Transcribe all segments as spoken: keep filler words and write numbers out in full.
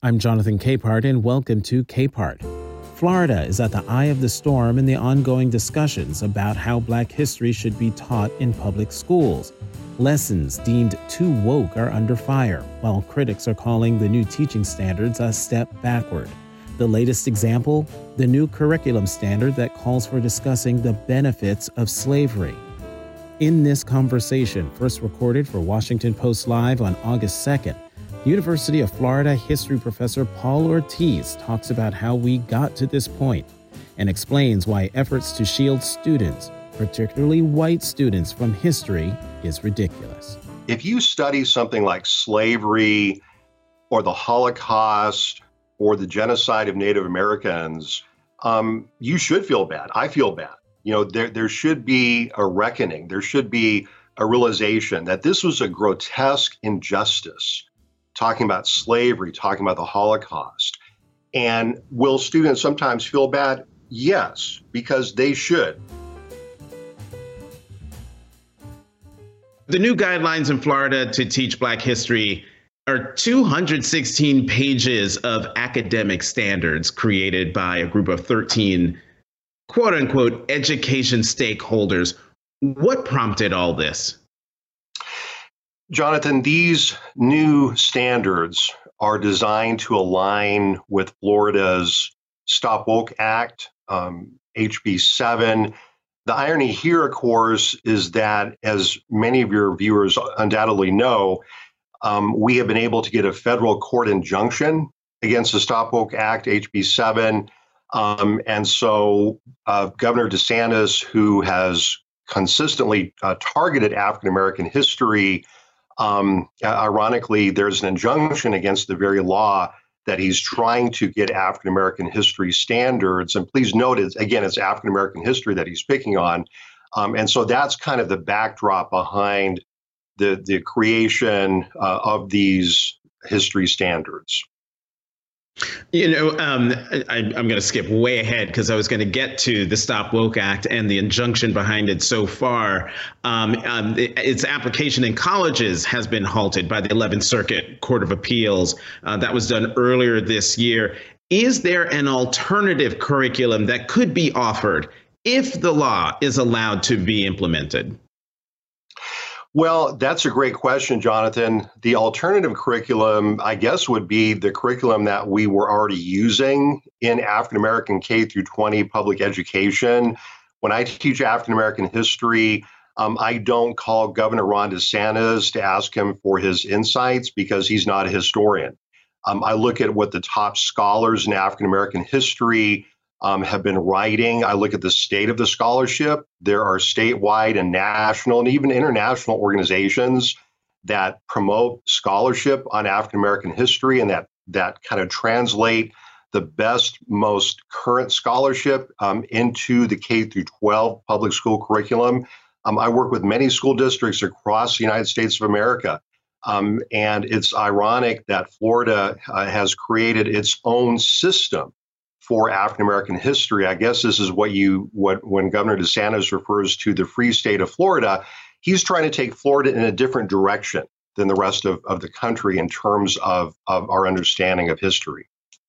I'm Jonathan Capehart, and welcome to Capehart. Florida is at the eye of the storm in the ongoing discussions about how Black history should be taught in public schools. Lessons deemed too woke are under fire, while critics are calling the new teaching standards a step backward. The latest example, the new curriculum standard that calls for discussing the benefits of slavery. In this conversation, first recorded for Washington Post Live on August second, University of Florida history professor Paul Ortiz talks about how we got to this point and explains why efforts to shield students, particularly white students, from history is ridiculous. If you study something like slavery or the Holocaust or the genocide of Native Americans, um, you should feel bad. I feel bad. You know, there, there should be a reckoning. There should be a realization that this was a grotesque injustice. Talking about slavery, talking about the Holocaust. And will students sometimes feel bad? Yes, because they should. The new guidelines in Florida to teach Black history are two hundred sixteen pages of academic standards created by a group of thirteen, quote unquote, education stakeholders. What prompted all this? Jonathan, these new standards are designed to align with Florida's Stop Woke Act, um, H B seven. The irony here, of course, is that, as many of your viewers undoubtedly know, um, we have been able to get a federal court injunction against the Stop Woke Act, H B seven. Um, and so uh, Governor DeSantis, who has consistently uh, targeted African-American history, Um, ironically, there's an injunction against the very law that he's trying to get African-American history standards. And please note, it's, again, it's African-American history that he's picking on. Um, and so that's kind of the backdrop behind the, the creation uh, of these history standards. You know, um, I, I'm going to skip way ahead because I was going to get to the Stop Woke Act and the injunction behind it so far. Um, um, it, its application in colleges has been halted by the eleventh Circuit Court of Appeals. Uh, that was done earlier this year. Is there an alternative curriculum that could be offered if the law is allowed to be implemented? Well, that's a great question, Jonathan. The alternative curriculum, I guess, would be the curriculum that we were already using in African-American K through twelve public education. When I teach African-American history, um, I don't call Governor Ron DeSantis to ask him for his insights because he's not a historian. Um, I look at what the top scholars in African-American history Um, have been writing. I look at the state of the scholarship. There are statewide and national and even international organizations that promote scholarship on African-American history and that that kind of translate the best, most current scholarship um, into the K through twelve public school curriculum. Um, I work with many school districts across the United States of America. Um, and it's ironic that Florida uh, has created its own system for African-American history. I guess this is what you, what when Governor DeSantis refers to the free state of Florida, he's trying to take Florida in a different direction than the rest of, of the country in terms of, of our understanding of history.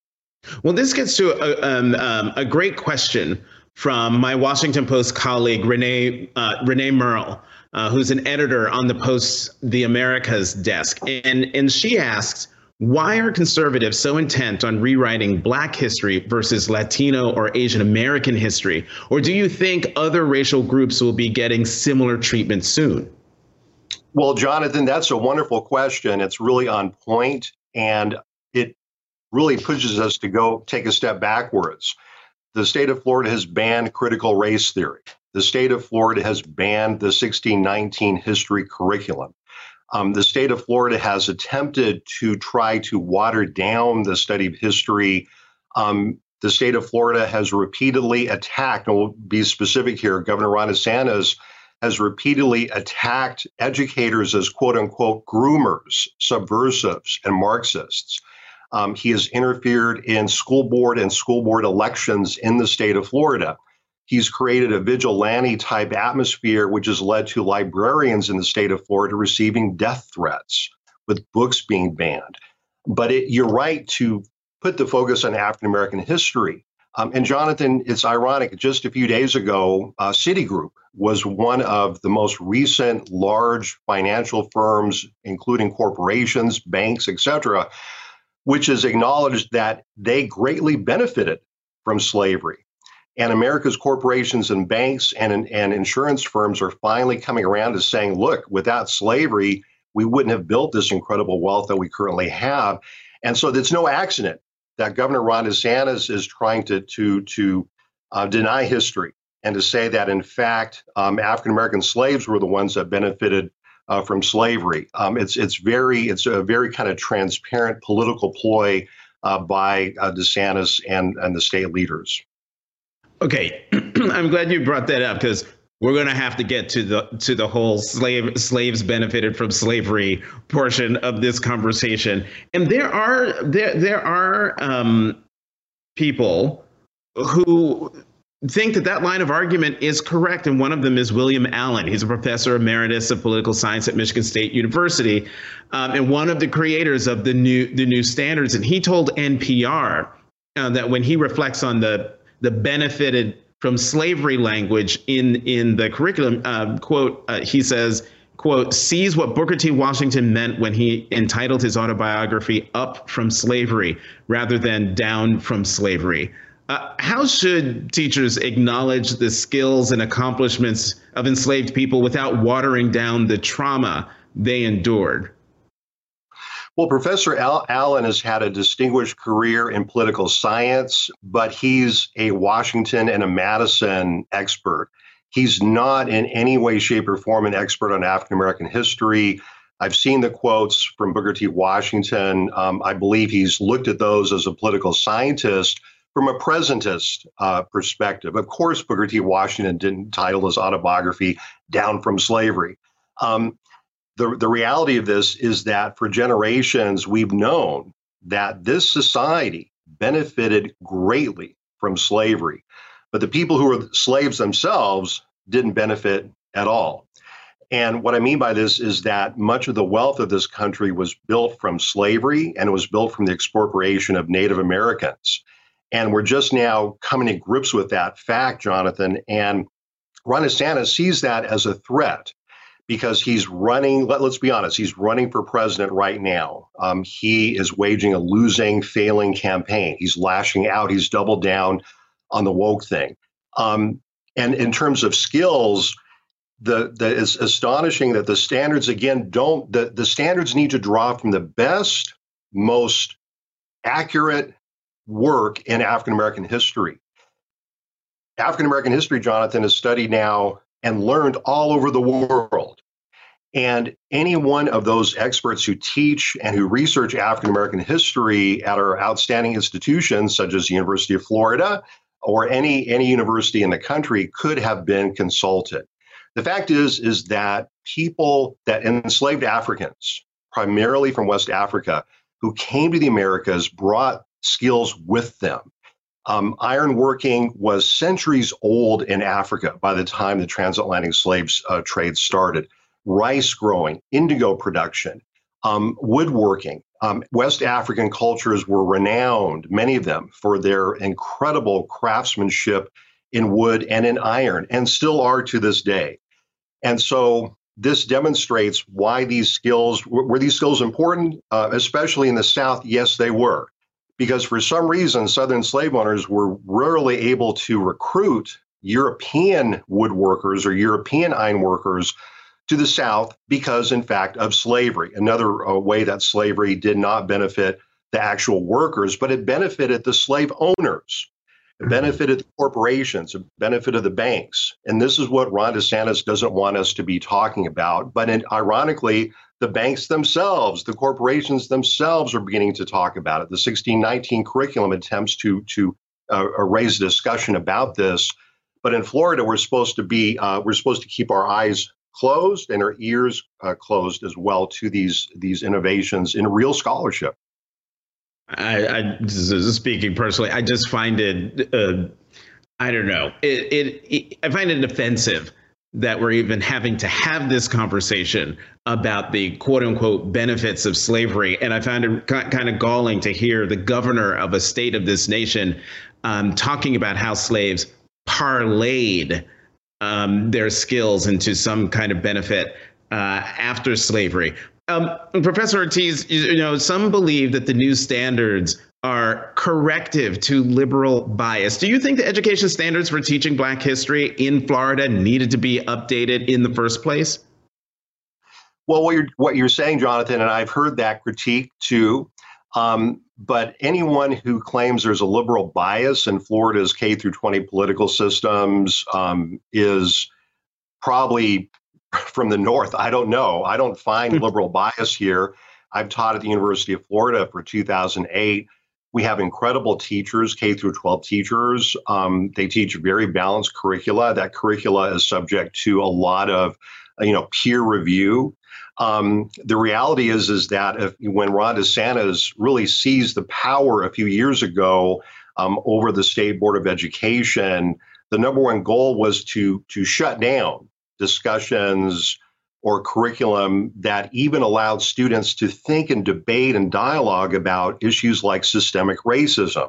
Well, this gets to a, um, um, a great question from my Washington Post colleague, Renee, uh, Renee Merle, uh, who's an editor on the Post's The Americas desk. And, and she asks, why are conservatives so intent on rewriting Black history versus Latino or Asian American history? Or do you think other racial groups will be getting similar treatment soon? Well, Jonathan, that's a wonderful question. It's really on point, and it really pushes us to go take a step backwards. The state of Florida has banned critical race theory. The state of Florida has banned the sixteen nineteen history curriculum. Um, the state of Florida has attempted to try to water down the study of history. Um, the state of Florida has repeatedly attacked, and we'll be specific here, Governor Ron DeSantis has repeatedly attacked educators as quote unquote groomers, subversives, and Marxists. Um, he has interfered in school board and school board elections in the state of Florida. He's created a vigilante type atmosphere, which has led to librarians in the state of Florida receiving death threats with books being banned. But it, you're right to put the focus on African American history. Um, and Jonathan, it's ironic, just a few days ago, uh, Citigroup was one of the most recent large financial firms, including corporations, banks, et cetera, which has acknowledged that they greatly benefited from slavery. And America's corporations and banks and, and insurance firms are finally coming around to saying, look, without slavery, we wouldn't have built this incredible wealth that we currently have. And so it's no accident that Governor Ron DeSantis is trying to, to, to uh, deny history and to say that, in fact, um, African-American slaves were the ones that benefited uh, from slavery. Um, it's, it's, very, it's a very kind of transparent political ploy uh, by uh, DeSantis and, and the state leaders. Okay, I'm glad you brought that up, because we're going to have to get to the to the whole slave slaves benefited from slavery portion of this conversation. And there are there there are um, people who think that that line of argument is correct, and one of them is William Allen. He's a professor emeritus of political science at Michigan State University, um, and one of the creators of the new the new standards. And he told N P R uh, that when he reflects on the the benefited from slavery language in, in the curriculum, uh, quote, uh, he says, quote, sees what Booker T. Washington meant when he entitled his autobiography Up from Slavery rather than Down from Slavery. Uh, how should teachers acknowledge the skills and accomplishments of enslaved people without watering down the trauma they endured? Well, Professor Al- Allen has had a distinguished career in political science, but he's a Washington and a Madison expert. He's not in any way, shape, or form an expert on African-American history. I've seen the quotes from Booker T. Washington. Um, I believe he's looked at those as a political scientist from a presentist uh, perspective. Of course, Booker T. Washington didn't title his autobiography Down from Slavery. Um, The, the reality of this is that for generations, we've known that this society benefited greatly from slavery, but the people who were slaves themselves didn't benefit at all. And what I mean by this is that much of the wealth of this country was built from slavery, and it was built from the expropriation of Native Americans. And we're just now coming to grips with that fact, Jonathan. And Ron DeSantis sees that as a threat, because he's running, let, let's be honest, he's running for president right now. Um, he is waging a losing, failing campaign. He's lashing out. He's doubled down on the woke thing. Um, and in terms of skills, the, the it's astonishing that the standards, again, don't, the, the standards need to draw from the best, most accurate work in African-American history. African-American history, Jonathan, is studied now and learned all over the world. And any one of those experts who teach and who research African-American history at our outstanding institutions, such as the University of Florida or any, any university in the country, could have been consulted. The fact is, is that people that enslaved Africans, primarily from West Africa, who came to the Americas, brought skills with them. Um, ironworking was centuries old in Africa by the time the transatlantic slaves uh, trade started. Rice growing, indigo production, um, woodworking. Um, West African cultures were renowned, many of them, for their incredible craftsmanship in wood and in iron, and still are to this day. And so this demonstrates why these skills, were these skills important, uh, especially in the South? Yes, they were. Because for some reason, Southern slave owners were rarely able to recruit European woodworkers or European ironworkers to the South because, in fact, of slavery. Another uh, way that slavery did not benefit the actual workers, but it benefited the slave owners. It benefited the corporations, it benefited the banks. And this is what Ron DeSantis doesn't want us to be talking about. But in, ironically, the banks themselves, the corporations themselves are beginning to talk about it. The sixteen nineteen curriculum attempts to, to uh, raise a discussion about this. But in Florida, we're supposed to be, uh, we're supposed to keep our eyes closed and our ears uh, closed as well to these, these innovations in real scholarship. I, I speaking personally, I just find it, uh, I don't know, it, it, it, I find it offensive that we're even having to have this conversation about the quote unquote benefits of slavery. And I found it kind of galling to hear the governor of a state of this nation um, talking about how slaves parlayed um, their skills into some kind of benefit uh, after slavery. Um, Professor Ortiz, you know, some believe that the new standards are corrective to liberal bias. Do you think the education standards for teaching Black history in Florida needed to be updated in the first place? Well, what you're what you're saying, Jonathan, and I've heard that critique too. Um, but anyone who claims there's a liberal bias in Florida's K through twenty political systems um, is probably from the North. I don't know. I don't find liberal bias here. I've taught at the University of Florida for two thousand eight. We have incredible teachers, K through twelve teachers. Um, they teach very balanced curricula. That curricula is subject to a lot of, you know, peer review. Um, the reality is, is that if, when Ron DeSantis really seized the power a few years ago um, over the State Board of Education, the number one goal was to to shut down discussions or curriculum that even allowed students to think and debate and dialogue about issues like systemic racism,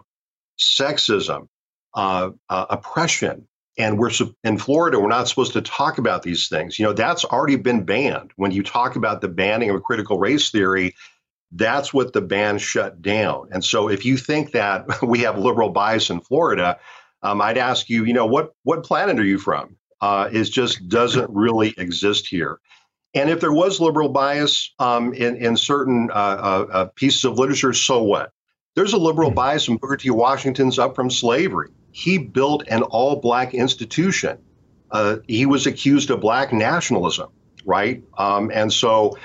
sexism, uh, uh, oppression. And we're in Florida, we're not supposed to talk about these things. You know, that's already been banned. When you talk about the banning of critical race theory, that's what the ban shut down. And so if you think that we have liberal bias in Florida, um, I'd ask you, you know, what what planet are you from? Uh, it just doesn't really exist here. And if there was liberal bias um, in, in certain uh, uh, uh, pieces of literature, so what? There's a liberal bias in Booker T. Washington's Up From Slavery. He built an all-Black institution. Uh, he was accused of Black nationalism, right? Um, and so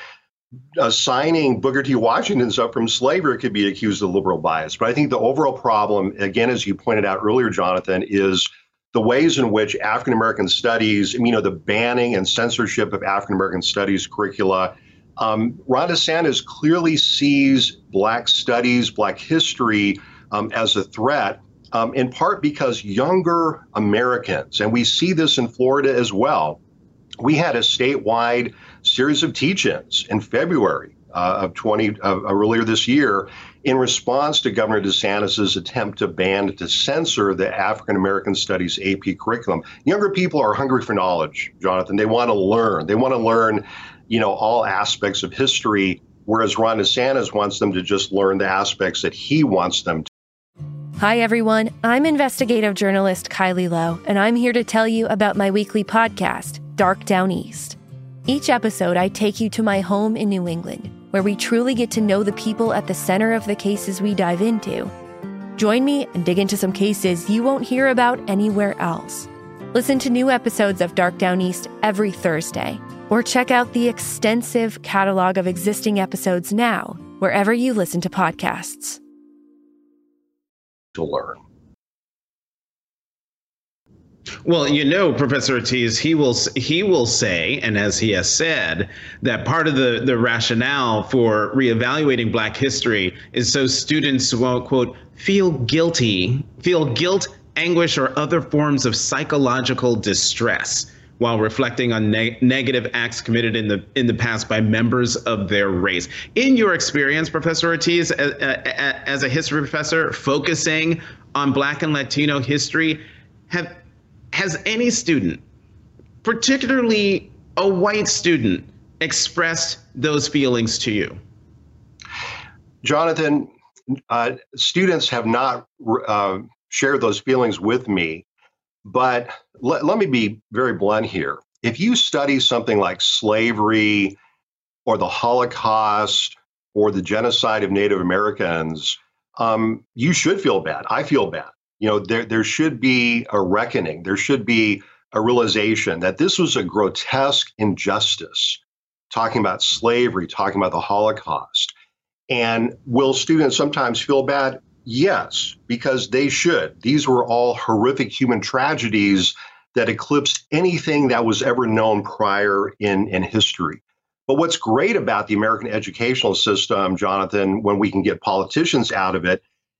assigning Booker T. Washington's Up From Slavery could be accused of liberal bias. But I think the overall problem, again, as you pointed out earlier, Jonathan, is the ways in which African-American studies, you know, the banning and censorship of African-American studies curricula. Um, Ron DeSantis clearly sees Black studies, Black history um, as a threat, um, in part because younger Americans, and we see this in Florida as well. We had a statewide series of teach-ins in February uh, of twenty uh, earlier this year in response to Governor DeSantis's attempt to ban, to censor the African-American Studies A P curriculum. Younger people are hungry for knowledge, Jonathan. They want to learn. They want to learn, you know, all aspects of history, whereas Ron DeSantis wants them to just learn the aspects that he wants them to. Hi, everyone. I'm investigative journalist Kylie Lowe, and I'm here to tell you about my weekly podcast, Dark Down East. Each episode, I take you to my home in New England, where we truly get to know the people at the center of the cases we dive into. Join me and dig into some cases you won't hear about anywhere else. Listen to new episodes of Dark Down East every Thursday, or check out the extensive catalog of existing episodes now, wherever you listen to podcasts. To learn. Well, you know, Professor Ortiz, he will he will say, and as he has said, that part of the, the rationale for reevaluating Black history is so students won't, quote, feel guilty, feel guilt, anguish, or other forms of psychological distress while reflecting on neg- negative acts committed in the in the past by members of their race. In your experience, Professor Ortiz, as, as a history professor focusing on Black and Latino history, have has any student, particularly a white student, expressed those feelings to you? Jonathan, uh, students have not uh, shared those feelings with me. But let, let me be very blunt here. If you study something like slavery or the Holocaust or the genocide of Native Americans, um, you should feel bad. I feel bad. You know, there, there should be a reckoning. There should be a realization that this was a grotesque injustice, talking about slavery, talking about the Holocaust. And will students sometimes feel bad? Yes, because they should. These were all horrific human tragedies that eclipsed anything that was ever known prior in, in history. But what's great about the American educational system, Jonathan, when we can get politicians out of it,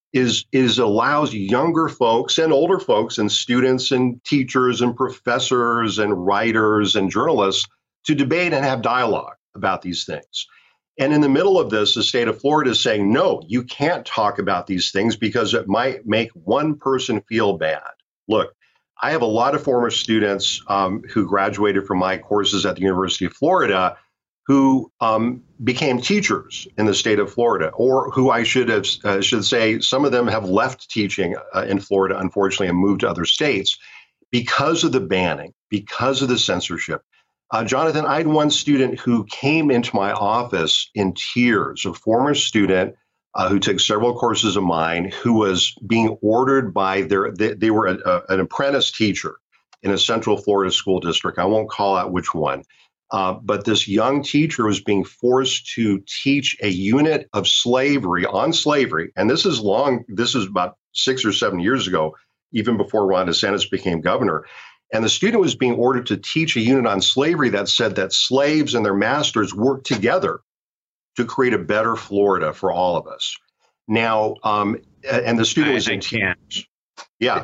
is is allows younger folks and older folks and students and teachers and professors and writers and journalists to debate and have dialogue about these things. And in the middle of this, the state of Florida is saying, no, you can't talk about these things because it might make one person feel bad. Look, I have a lot of former students um, who graduated from my courses at the University of Florida who um, became teachers in the state of Florida, or who I should have uh, should say some of them have left teaching uh, in Florida, unfortunately, and moved to other states because of the banning, because of the censorship. Uh, Jonathan, I had one student who came into my office in tears, a former student uh, who took several courses of mine, who was being ordered by their, they, they were a, a, an apprentice teacher in a Central Florida school district. I won't call out which one. Uh, but this young teacher was being forced to teach a unit of slavery on slavery. And this is long, this is about six or seven years ago, even before Ron DeSantis became governor. And the student was being ordered to teach a unit on slavery that said that slaves and their masters worked together to create a better Florida for all of us. Now, um, and the student I, was I in can't. tears. Yeah.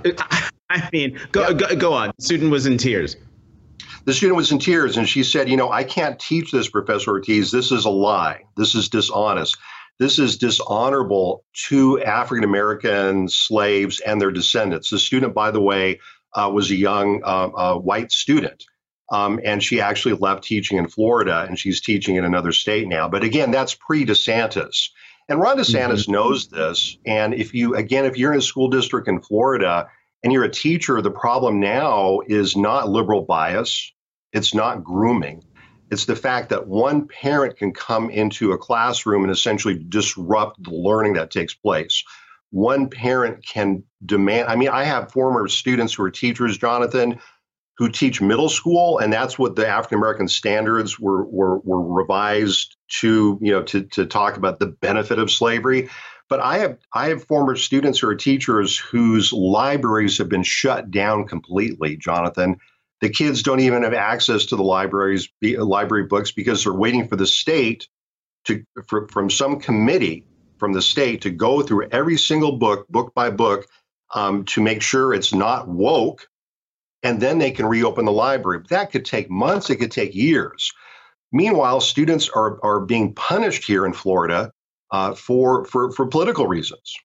I mean, go, yeah. go go on. The student was in tears. The student was in tears, and she said, you know, I can't teach this, Professor Ortiz. This is a lie. This is dishonest. This is dishonorable to African-American slaves and their descendants. The student, by the way, uh, was a young uh, uh, white student, um, and she actually left teaching in Florida, and she's teaching in another state now. But again, that's pre-DeSantis. And Ron DeSantis mm-hmm. knows this. And if you, again, if you're in a school district in Florida and you're a teacher, the problem now is not liberal bias. It's not grooming. It's the fact that one parent can come into a classroom and essentially disrupt the learning that takes place. One parent can demand, I mean, I have former students who are teachers, Jonathan, who teach middle school, and that's what the African-American standards were, were, were revised to, you know, to, to talk about the benefit of slavery. But I have I have former students who are teachers whose libraries have been shut down completely, Jonathan. The kids don't even have access to the libraries, library books, because they're waiting for the state to, for, from some committee from the state to go through every single book, book by book, um, to make sure it's not woke, and then they can reopen the library. But that could take months. It could take years. Meanwhile, students are are being punished here in Florida uh, for for for political reasons.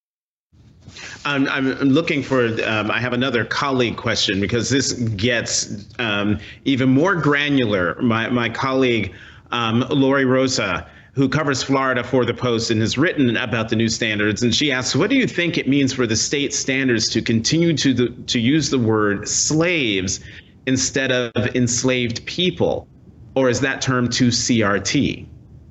I'm, I'm looking for, um, I have another colleague question because this gets um, even more granular. My, my colleague, um, Lori Rosa, who covers Florida for The Post and has written about the new standards, and she asks, what do you think it means for the state standards to continue to, the, to use the word slaves instead of enslaved people? Or is that term too C R T?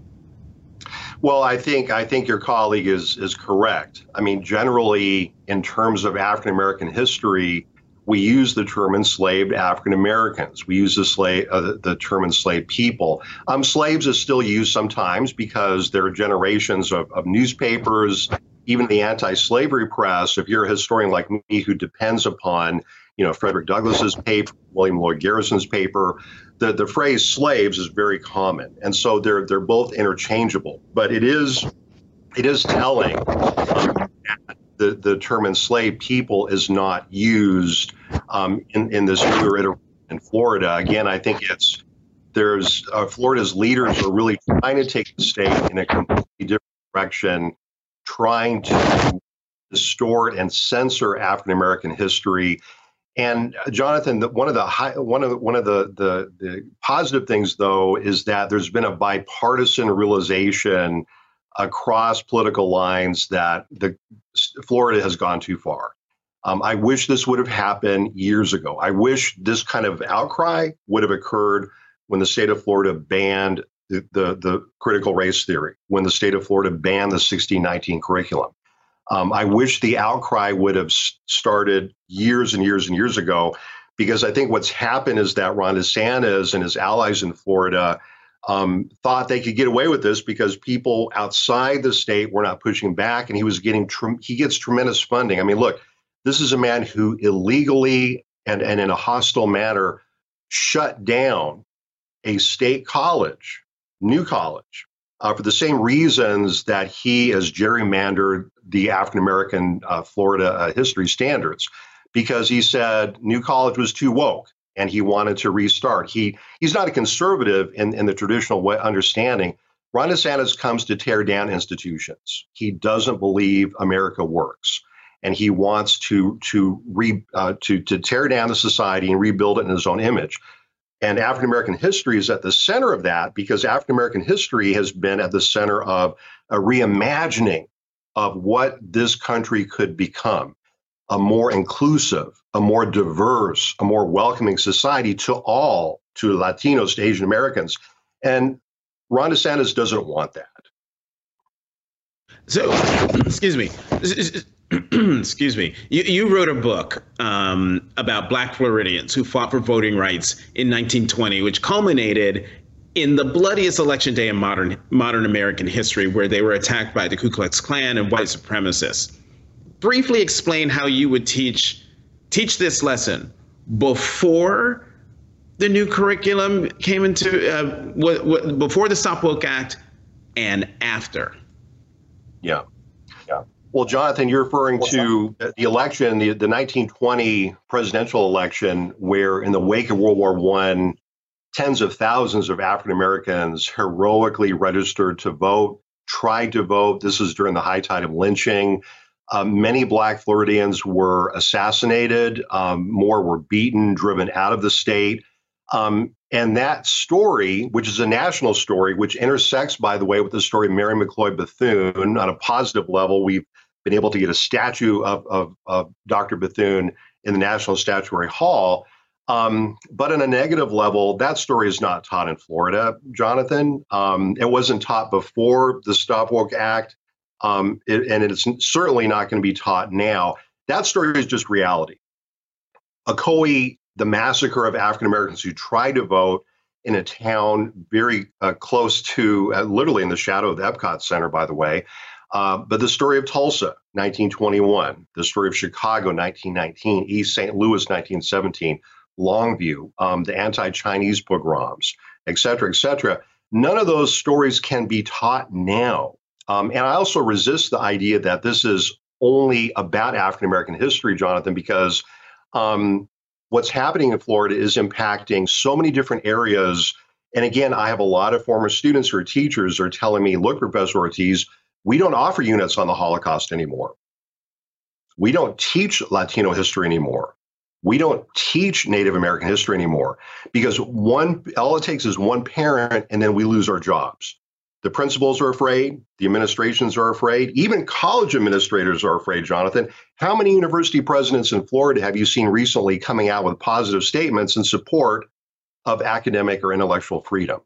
Well, I think I think your colleague is is correct. I mean, generally, in terms of African American history, we use the term enslaved African Americans. We use the slave uh, the term enslaved people. Um, slaves is still used sometimes because there are generations of, of newspapers, even the anti-slavery press. If you're a historian like me who depends upon, you know, Frederick Douglass's paper, William Lloyd Garrison's paper, the, the phrase slaves is very common. And so they're they're both interchangeable. But it is it is telling um, that the, the term enslaved people is not used um, in, in this newer iteration in Florida. Again, I think it's there's uh, Florida's leaders are really trying to take the state in a completely different direction, trying to distort and censor African American history. And uh, Jonathan, the, one of the high, one of the, one of the, the the positive things, though, is that there's been a bipartisan realization across political lines that the Florida has gone too far. Um, I wish this would have happened years ago. I wish this kind of outcry would have occurred when the state of Florida banned the the, the critical race theory, when the state of Florida banned the sixteen nineteen curriculum. Um, I wish the outcry would have started years and years and years ago, because I think what's happened is that Ron DeSantis and his allies in Florida um, thought they could get away with this because people outside the state were not pushing back, and he was getting tre- he gets tremendous funding. I mean, look, this is a man who illegally and, and in a hostile manner shut down a state college, new college, uh, for the same reasons that he has gerrymandered the African-American uh, Florida uh, history standards, because he said New College was too woke and he wanted to restart. He He's not a conservative in, in the traditional way, understanding. Ron DeSantis comes to tear down institutions. He doesn't believe America works, and he wants to to re uh, to to tear down the society and rebuild it in his own image. And African American history is at the center of that, because African American history has been at the center of a reimagining of what this country could become: a more inclusive, a more diverse, a more welcoming society to all, to Latinos, to Asian Americans. And Ron DeSantis doesn't want that. So, excuse me. Excuse me. You, you wrote a book um, about Black Floridians who fought for voting rights in nineteen twenty, which culminated in the bloodiest election day in modern modern American history, where they were attacked by the Ku Klux Klan and white supremacists. Briefly explain how you would teach teach this lesson before the new curriculum came into uh, what, what, before the Stop Woke Act and after. Yeah, yeah. Well, Jonathan, you're referring to the election, the, the nineteen twenty presidential election, where in the wake of World War One, tens of thousands of African Americans heroically registered to vote, tried to vote. This is during the high tide of lynching. Um, many Black Floridians were assassinated. Um, more were beaten, driven out of the state. Um, and that story, which is a national story, which intersects, by the way, with the story of Mary McLeod Bethune. On a positive level, we've been able to get a statue of, of, of Doctor Bethune in the National Statuary Hall. Um, but on a negative level, that story is not taught in Florida, Jonathan. Um, it wasn't taught before the Stop Woke Act, um, it, and it's certainly not going to be taught now. That story is just reality. Ocoee, the massacre of African Americans who tried to vote in a town very uh, close to, uh, literally in the shadow of the Epcot Center, by the way. Uh, but the story of Tulsa, nineteen twenty-one, the story of Chicago, nineteen nineteen, East Saint Louis, nineteen seventeen, Longview, um, the anti-Chinese pogroms, et cetera, et cetera. None of those stories can be taught now. Um, and I also resist the idea that this is only about African American history, Jonathan, because um, what's happening in Florida is impacting so many different areas. And again, I have a lot of former students who are teachers are telling me, look, Professor Ortiz, we don't offer units on the Holocaust anymore. We don't teach Latino history anymore. We don't teach Native American history anymore, because one, all it takes is one parent, and then we lose our jobs. The principals are afraid. The administrations are afraid. Even college administrators are afraid, Jonathan. How many university presidents in Florida have you seen recently coming out with positive statements in support of academic or intellectual freedom?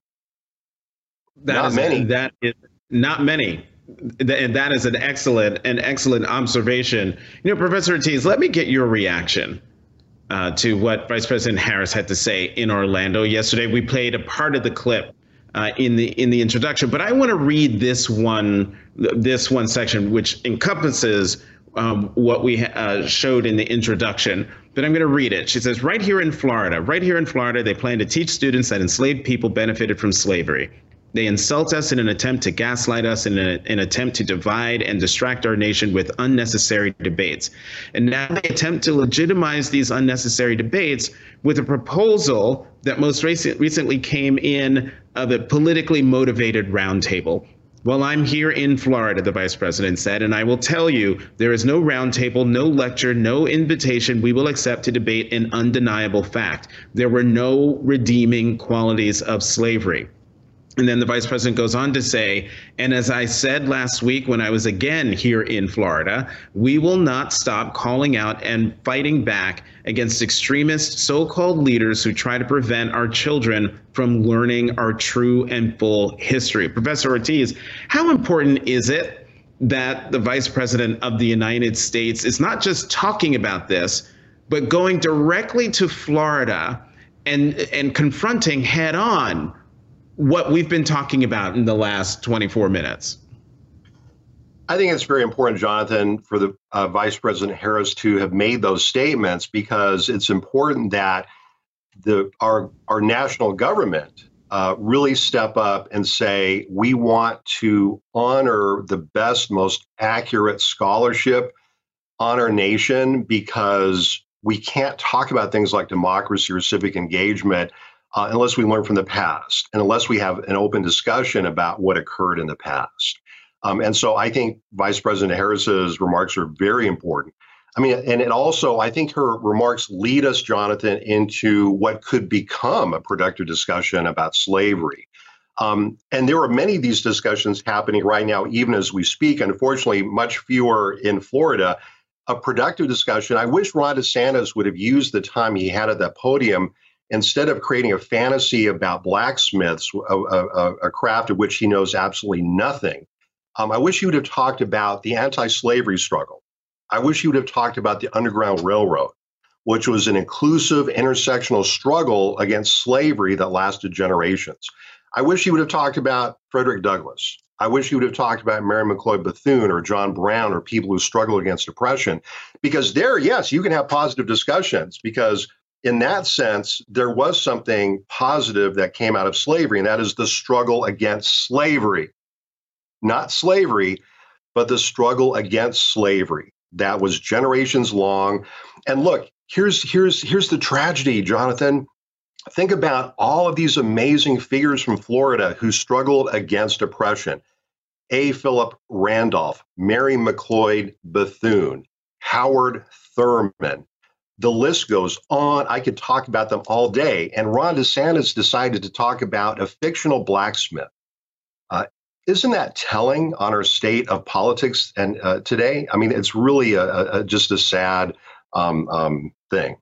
That not is, many. That is not many. And that is an excellent, an excellent observation. You know, Professor Ortiz, let me get your reaction uh, to what Vice President Harris had to say in Orlando yesterday. We played a part of the clip Uh, in the in the introduction, but I want to read this one this one section, which encompasses um, what we uh, showed in the introduction. But I'm going to read it. She says, right here in Florida, right here in Florida, they plan to teach students that enslaved people benefited from slavery. They insult us in an attempt to gaslight us, in a, an attempt to divide and distract our nation with unnecessary debates. And now they attempt to legitimize these unnecessary debates with a proposal that most recent, recently came in of a politically motivated roundtable. Well, I'm here in Florida, the vice president said, and I will tell you, there is no roundtable, no lecture, no invitation we will accept to debate an undeniable fact. There were no redeeming qualities of slavery. And then the vice president goes on to say, and as I said last week when I was again here in Florida, we will not stop calling out and fighting back against extremist so-called leaders who try to prevent our children from learning our true and full history. Professor Ortiz, how important is it that the vice president of the United States is not just talking about this, but going directly to Florida and, and confronting head on what we've been talking about in the last twenty-four minutes? I think it's very important, Jonathan, for the uh, Vice President Harris to have made those statements, because it's important that the our our national government uh, really step up and say, we want to honor the best, most accurate scholarship on our nation, because we can't talk about things like democracy or civic engagement uh, unless we learn from the past and unless we have an open discussion about what occurred in the past. Um, and so I think Vice President Harris's remarks are very important. I mean, and it also, I think her remarks lead us, Jonathan, into what could become a productive discussion about slavery. Um, and there are many of these discussions happening right now, even as we speak. Unfortunately, much fewer in Florida. A productive discussion. I wish Ron DeSantis would have used the time he had at that podium instead of creating a fantasy about blacksmiths, a, a, a craft of which he knows absolutely nothing. Um, I wish he would have talked about the anti-slavery struggle. I wish he would have talked about the Underground Railroad, which was an inclusive intersectional struggle against slavery that lasted generations. I wish he would have talked about Frederick Douglass. I wish he would have talked about Mary McLeod Bethune or John Brown or people who struggle against oppression, because there, yes, you can have positive discussions, because in that sense, there was something positive that came out of slavery, and that is the struggle against slavery. Not slavery, but the struggle against slavery that was generations long. And look, here's here's here's the tragedy, Jonathan. Think about all of these amazing figures from Florida who struggled against oppression. A. Philip Randolph, Mary McLeod Bethune, Howard Thurman. The list goes on. I could talk about them all day. And Ron DeSantis decided to talk about a fictional blacksmith. Uh, isn't that telling on our state of politics and uh, today? I mean, it's really a, a, just a sad um, um, thing.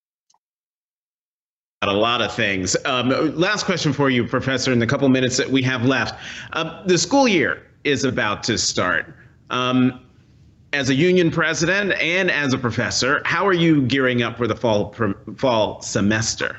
A lot of things. Um, last question for you, Professor, in the couple minutes that we have left. Uh, the school year is about to start. Um, as a union president and as a professor, how are you gearing up for the fall fall semester?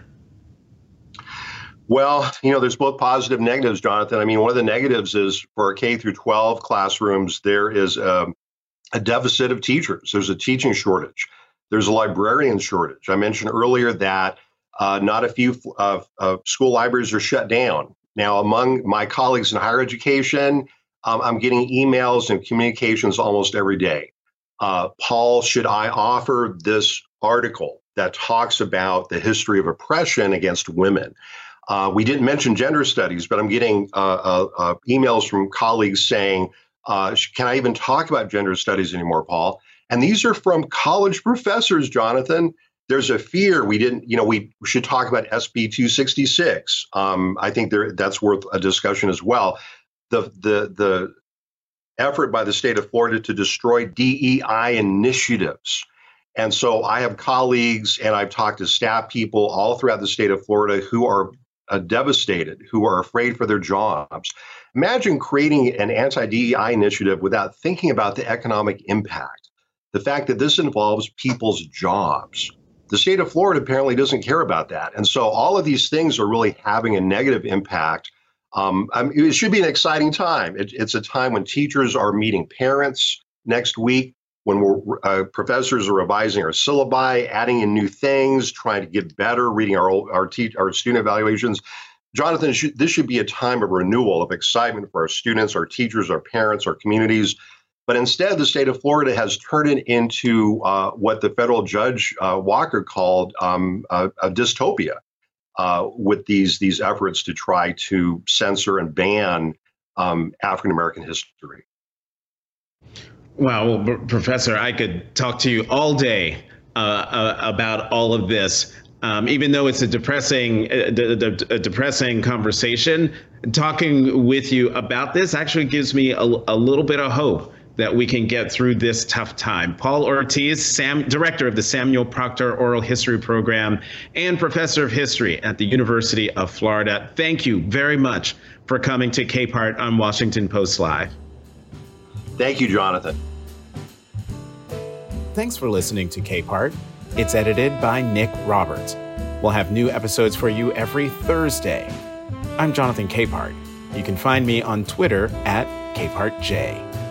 Well, you know, there's both positive and negatives, Jonathan. I mean, one of the negatives is for our K through twelve classrooms, there is a, a deficit of teachers. There's a teaching shortage. There's a librarian shortage. I mentioned earlier that Uh, not a few uh, uh, school libraries are shut down. Now, among my colleagues in higher education, um, I'm getting emails and communications almost every day. Uh, Paul, should I offer this article that talks about the history of oppression against women? Uh, we didn't mention gender studies, but I'm getting uh, uh, uh, emails from colleagues saying, uh, can I even talk about gender studies anymore, Paul? And these are from college professors, Jonathan. There's a fear we didn't, you know, we should talk about S B two sixty-six. Um, I think there that's worth a discussion as well. The the the effort by the state of Florida to destroy D E I initiatives. And so I have colleagues and I've talked to staff people all throughout the state of Florida who are uh, devastated, who are afraid for their jobs. Imagine creating an anti-D E I initiative without thinking about the economic impact. The fact that this involves people's jobs. The state of Florida apparently doesn't care about that. And so all of these things are really having a negative impact. Um, I mean, it should be an exciting time. It, it's a time when teachers are meeting parents next week, when we're, uh, professors are revising our syllabi, adding in new things, trying to get better, reading our our, te- our student evaluations. Jonathan, should, this should be a time of renewal, of excitement for our students, our teachers, our parents, our communities. But instead, the state of Florida has turned it into uh, what the federal judge uh, Walker called um, a, a dystopia, uh, with these these efforts to try to censor and ban um, African American history. Well, well, Professor, I could talk to you all day uh, uh, about all of this. Um, even though it's a depressing, uh, d- d- a depressing conversation, talking with you about this actually gives me a, a little bit of hope that we can get through this tough time. Paul Ortiz, Sam, director of the Samuel Proctor Oral History Program and professor of history at the University of Florida. Thank you very much for coming to Capehart on Washington Post Live. Thank you, Jonathan. Thanks for listening to Capehart. It's edited by Nick Roberts. We'll have new episodes for you every Thursday. I'm Jonathan Capehart. You can find me on Twitter at CapehartJ.